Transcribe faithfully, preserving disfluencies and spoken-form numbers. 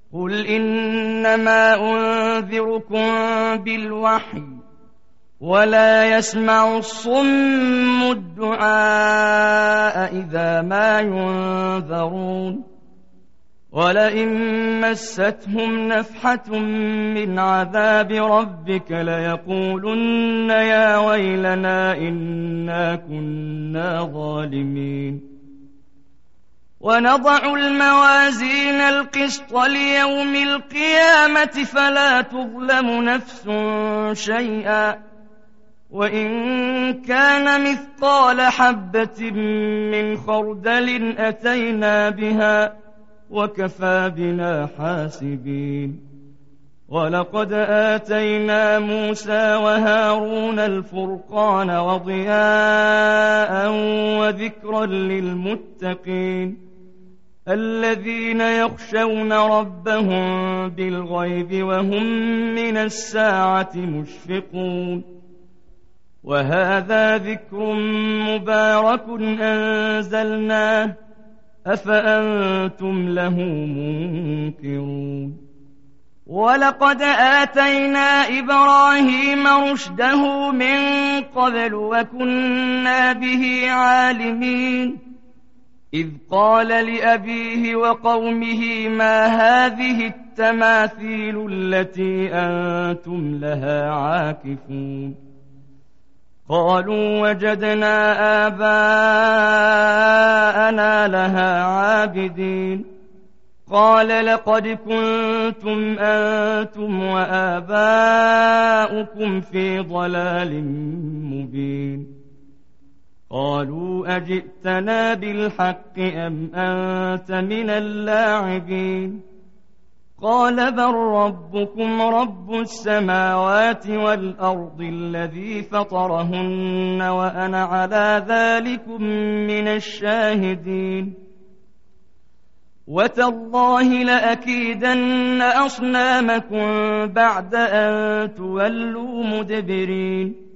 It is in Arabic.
قل إنما أنذركم بالوحي ولا يسمع الصم الدعاء إذا ما ينذرون ولئن مستهم نفحة من عذاب ربك ليقولن يا ويلنا إنا كنا ظالمين ونضع الموازين القسط ليوم القيامة فلا تظلم نفس شيئا وإن كان مثقال حبة من خردل أتينا بها وكفى بنا حاسبين ولقد آتينا موسى وهارون الفرقان وضياء وذكرا للمتقين الذين يخشون ربهم بالغيب وهم من الساعة مشفقون وهذا ذكر مبارك أنزلناه أفأنتم له منكرون ولقد آتينا إبراهيم رشده من قبل وكنا به عالمين إذ قال لأبيه وقومه ما هذه التماثيل التي أنتم لها عاكفون قالوا وجدنا آباءنا لها عابدين قال لقد كنتم أنتم وآباؤكم في ضلال مبين قالوا أجئتنا بالحق أم أنت من اللاعبين قال بل ربكم رب السماوات والأرض الذي فطرهن وأنا على ذلكم من الشاهدين وتالله لأكيدن أصنامكم بعد أن تولوا مدبرين